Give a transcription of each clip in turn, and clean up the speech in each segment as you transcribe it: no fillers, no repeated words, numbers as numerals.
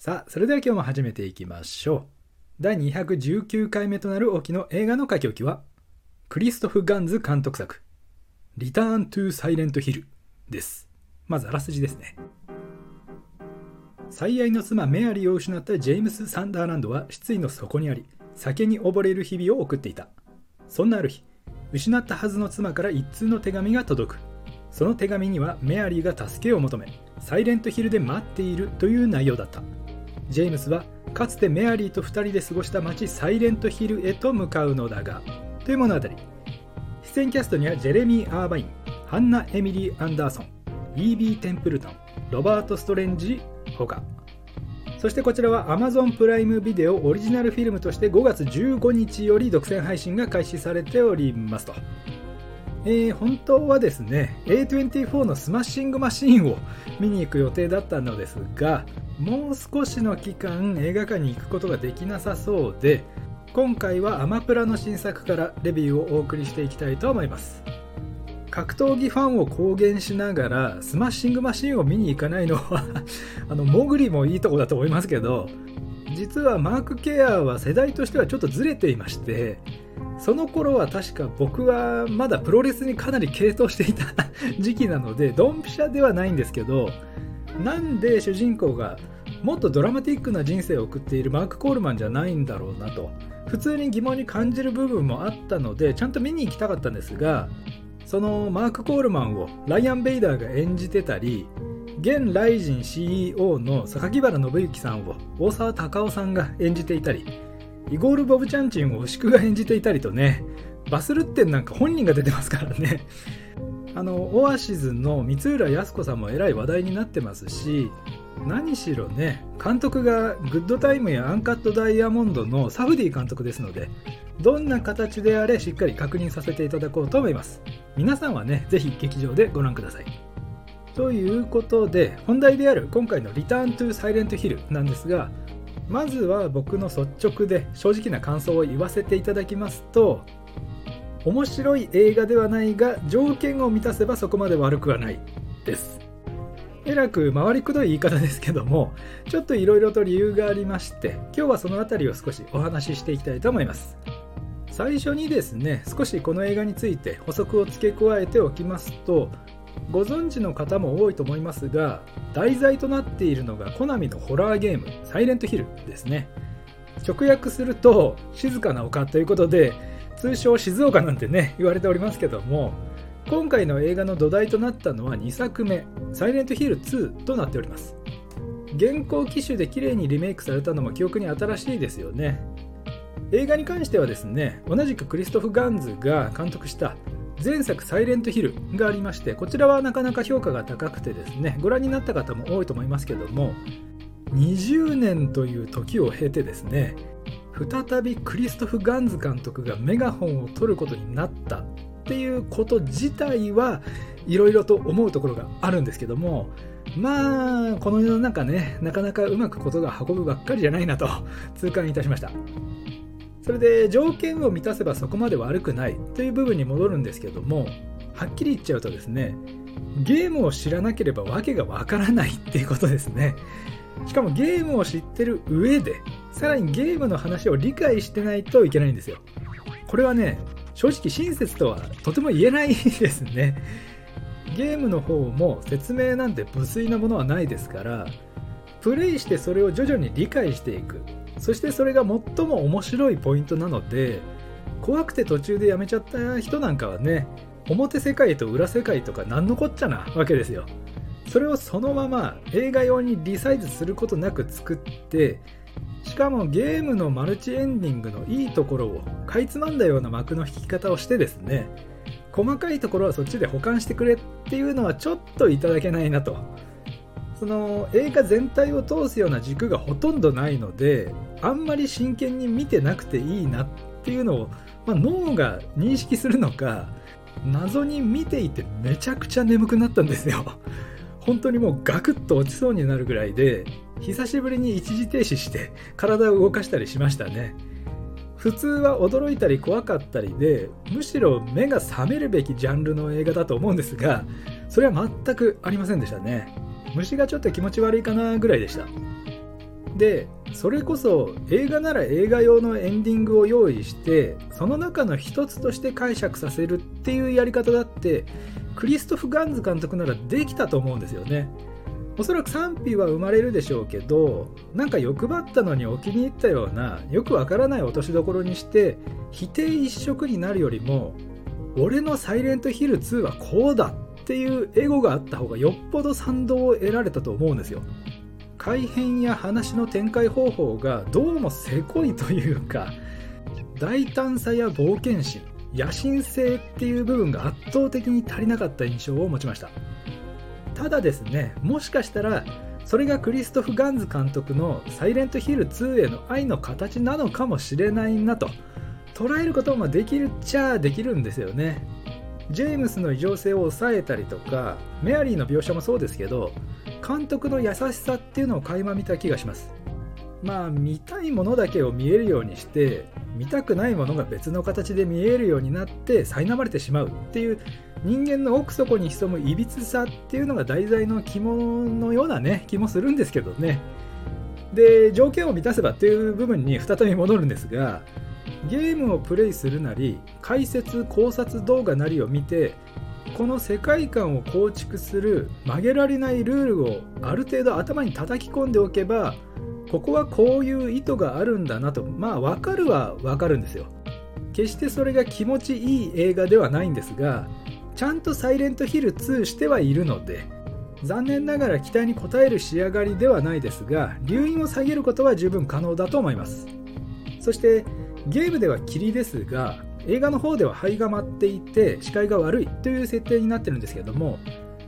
さあ、それでは今日も始めていきましょう。第219回目となる沖の映画の書き置きは、クリストフ・ガンズ監督作、リターン・トゥ・サイレント・ヒルです。まずあらすじですね。最愛の妻メアリーを失ったジェームス・サンダーランドは失意の底にあり、酒に溺れる日々を送っていた。そんなある日、失ったはずの妻から一通の手紙が届く。その手紙にはメアリーが助けを求め、サイレントヒルで待っているという内容だった。ジェームスはかつてメアリーと2人で過ごした街サイレントヒルへと向かうのだが、という物語。出演キャストにはジェレミー・アーバイン、ハンナ・エミリー・アンダーソン、E.B. テンプルトン、ロバート・ストレンジほか。そしてこちらは Amazon プライムビデオオリジナルフィルムとして5月15日より独占配信が開始されておりますと。本当はですね A24 のスマッシングマシーンを見に行く予定だったのですが、もう少しの期間映画館に行くことができなさそうで、今回はアマプラの新作からレビューをお送りしていきたいと思います。格闘技ファンを公言しながらスマッシングマシーンを見に行かないのはモグリもいいとこだと思いますけど、実はマーク・ケアは世代としてはちょっとずれていまして、その頃は確か僕はまだプロレスにかなり傾倒していた時期なのでドンピシャではないんですけど、なんで主人公がもっとドラマティックな人生を送っているマーク・コールマンじゃないんだろうなと普通に疑問に感じる部分もあったので、ちゃんと見に行きたかったんですが、そのマーク・コールマンをライアン・ベイダーが演じてたり、現ライジン CEO の榊原信之さんを大沢たかおさんが演じていたり、イゴール・ボブチャンチンを牛久が演じていたりとね、バスルッテンなんか本人が出てますからね。オアシズの光浦靖子さんもえらい話題になってますし、何しろね、監督がグッドタイムやアンカットダイヤモンドのサフディ監督ですので、どんな形であれしっかり確認させていただこうと思います。皆さんはね、ぜひ劇場でご覧ください。ということで、本題である今回のリターントゥサイレントヒルなんですが、まずは僕の率直で正直な感想を言わせていただきますと、面白い映画ではないが条件を満たせばそこまで悪くはないです。えらく回りくどい言い方ですけども、ちょっといろいろと理由がありまして、今日はそのあたりを少しお話ししていきたいと思います。最初にですね、少しこの映画について補足を付け加えておきますと、ご存知の方も多いと思いますが、題材となっているのがコナミのホラーゲームサイレントヒルですね。直訳すると静かな丘ということで、通称静岡なんてね言われておりますけども、今回の映画の土台となったのは2作目サイレントヒル2となっております。現行機種で綺麗にリメイクされたのも記憶に新しいですよね。映画に関してはですね、同じくクリストフ・ガンズが監督した前作サイレントヒルがありまして、こちらはなかなか評価が高くてですね、ご覧になった方も多いと思いますけども、20年という時を経てですね、再びクリストフ・ガンズ監督がメガホンを取ることになったっていうこと自体はいろいろと思うところがあるんですけども、まあこの世の中ね、なかなかうまくことが運ぶばっかりじゃないなと痛感いたしました。それで条件を満たせばそこまで悪くないという部分に戻るんですけども、はっきり言っちゃうとですね、ゲームを知らなければわけがわからないっていうことですね。しかもゲームを知ってる上でさらにゲームの話を理解してないといけないんですよ。これはね、正直親切とはとても言えないですね。ゲームの方も説明なんて無粋なものはないですから、プレイしてそれを徐々に理解していく、そしてそれが最も面白いポイントなので、怖くて途中でやめちゃった人なんかはね、表世界と裏世界とか何のこっちゃなわけですよ。それをそのまま映画用にリサイズすることなく作って、しかもゲームのマルチエンディングのいいところをかいつまんだような幕の引き方をしてですね、細かいところはそっちで保管してくれっていうのはちょっといただけないなと。その映画全体を通すような軸がほとんどないので、あんまり真剣に見てなくていいなっていうのを、脳が認識するのか、謎に見ていてめちゃくちゃ眠くなったんですよ。本当にもうガクッと落ちそうになるぐらいで、久しぶりに一時停止して体を動かしたりしましたね。普通は驚いたり怖かったりで、むしろ目が覚めるべきジャンルの映画だと思うんですが、それは全くありませんでしたね。虫がちょっと気持ち悪いかなぐらいでした。 でそれこそ映画なら映画用のエンディングを用意してその中の一つとして解釈させるっていうやり方だってクリストフ・ガンズ監督ならできたと思うんですよね。おそらく賛否は生まれるでしょうけど、なんか欲張ったのにお気に入ったようなよくわからない落としどころにして否定一色になるよりも、俺のサイレントヒル2はこうだっていうエゴがあった方がよっぽど賛同を得られたと思うんですよ。改変や話の展開方法がどうもせこいというか、大胆さや冒険心、野心性っていう部分が圧倒的に足りなかった印象を持ちました。ただですね、もしかしたらそれがクリストフ・ガンズ監督のサイレントヒル2への愛の形なのかもしれないなと捉えることもできるっちゃできるんですよね。ジェームスの異常性を抑えたりとか、メアリーの描写もそうですけど、監督の優しさっていうのを垣間見た気がします。まあ見たいものだけを見えるようにして見たくないものが別の形で見えるようになって苛まれてしまうっていう人間の奥底に潜むいびつさっていうのが題材の肝のようなね気もするんですけどね。で条件を満たせばっていう部分に再び戻るんですが、ゲームをプレイするなり解説考察動画なりを見てこの世界観を構築する曲げられないルールをある程度頭に叩き込んでおけば、ここはこういう意図があるんだなとまあ分かるは分かるんですよ。決してそれが気持ちいい映画ではないんですが、ちゃんとサイレントヒル2してはいるので、残念ながら期待に応える仕上がりではないですが、留飲を下げることは十分可能だと思います。そしてゲームでは霧ですが、映画の方では灰が舞っていて視界が悪いという設定になってるんですけども、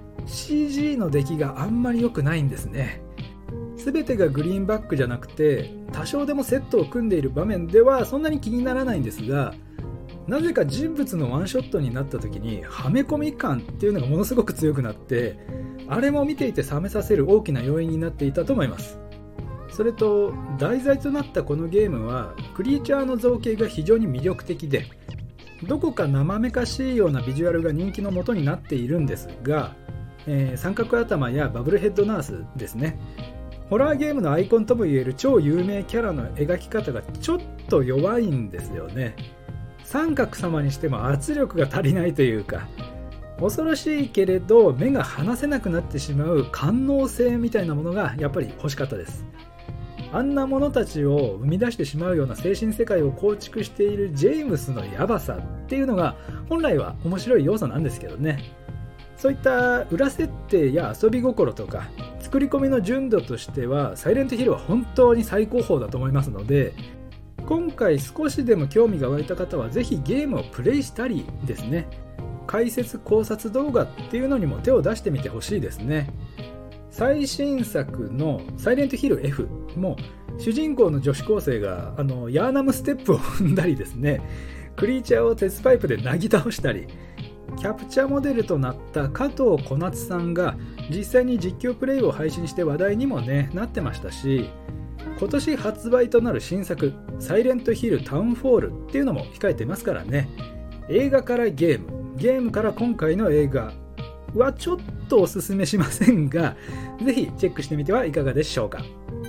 CG の出来があんまり良くないんですね。全てがグリーンバックじゃなくて多少でもセットを組んでいる場面ではそんなに気にならないんですが、なぜか人物のワンショットになった時にはめ込み感っていうのがものすごく強くなって、あれも見ていて冷めさせる大きな要因になっていたと思います。それと題材となったこのゲームはクリーチャーの造形が非常に魅力的で、どこか生めかしいようなビジュアルが人気の元になっているんですが、三角頭やバブルヘッドナースですね、ホラーゲームのアイコンともいえる超有名キャラの描き方がちょっと弱いんですよね。三角様にしても圧力が足りないというか、恐ろしいけれど目が離せなくなってしまう官能性みたいなものがやっぱり欲しかったです。あんな者たちを生み出してしまうような精神世界を構築しているジェームスのヤバさっていうのが本来は面白い要素なんですけどね。そういった裏設定や遊び心とか作り込みの純度としてはサイレントヒルは本当に最高峰だと思いますので、今回少しでも興味が湧いた方はぜひゲームをプレイしたりですね、解説考察動画っていうのにも手を出してみてほしいですね。最新作のサイレントヒル F も主人公の女子高生がヤーナムステップを踏んだりですね、クリーチャーを鉄パイプでなぎ倒したり、キャプチャーモデルとなった加藤小夏さんが実際に実況プレイを配信して話題にもねなってましたし、今年発売となる新作サイレントヒルタウンフォールっていうのも控えてますからね。映画からゲーム、ゲームから今回の映画はちょっとおすすめしませんが、ぜひチェックしてみてはいかがでしょうか。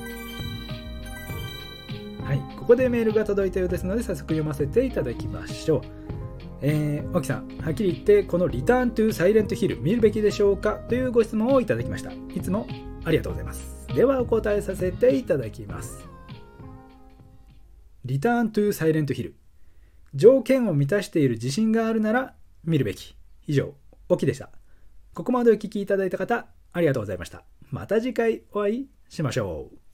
はい、ここでメールが届いたようですので早速読ませていただきましょう。沖さん、はっきり言ってこのリターントゥサイレントヒル見るべきでしょうかというご質問をいただきました。いつもありがとうございます。ではお答えさせていただきます。リターントゥサイレントヒル、条件を満たしている自信があるなら見るべき。以上、沖でした。ここまでお聞きいただいた方ありがとうございました。また次回お会いしましょう。